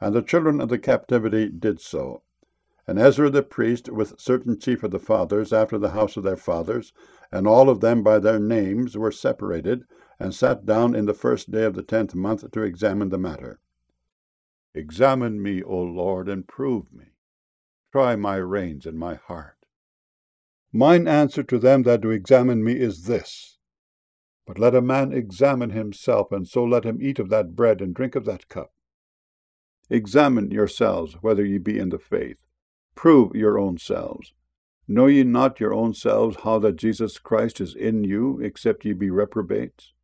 And the children of the captivity did so. And Ezra the priest, with certain chief of the fathers, after the house of their fathers, and all of them by their names, were separated, and sat down in the first day of the 10th month to examine the matter. Examine me, O Lord, and prove me. Try my reins and my heart. Mine answer to them that do examine me is this: but let a man examine himself, and so let him eat of that bread and drink of that cup. Examine yourselves whether ye be in the faith. Prove your own selves. Know ye not your own selves how that Jesus Christ is in you, except ye be reprobates?